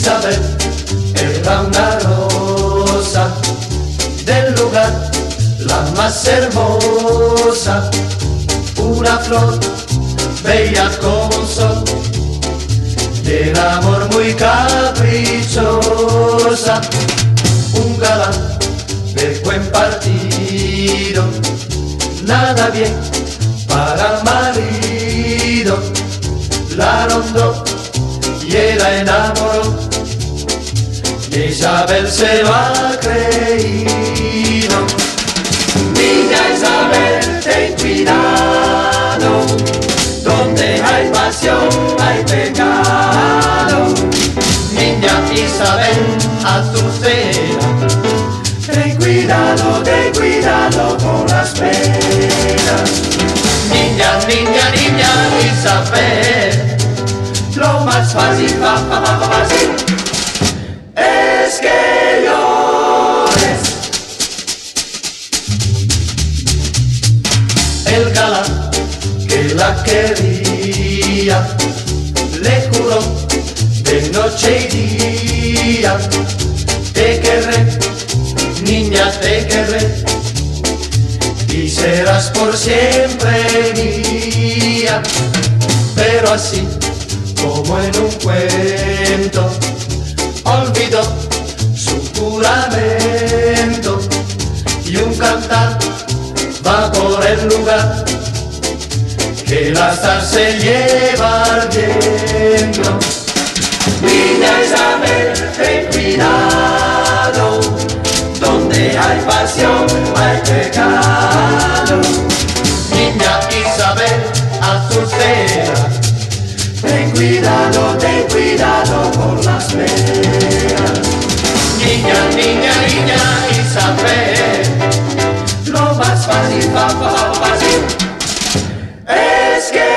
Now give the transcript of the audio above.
Isabel era una rosa del lugar, la más hermosa, una flor bella como un sol, del amor muy caprichosa, un galán de buen partido, nada bien para el marido, la rondó y era enamoró, y Isabel se lo ha creído. Niña Isabel, ten cuidado, donde hay pasión hay pecado. Niña Isabel, a tu cena, ten cuidado con las penas. Niña, niña, niña Isabel, lo más fácil, fácil, es que llores. El galán que la quería le juró de noche y día: te querré, niña, te querré, y serás por siempre mía. Pero así como en un cuento, olvidó su juramento, y un cantar va por el lugar que el azar se lleva al viento. Niña Isabel, ten cuidado, donde hay pasión hay pecado. Niña Isabel, Azucena, ten cuidado con las penas. Niña, niña, niña Isabel, lo más fácil, fácil, es que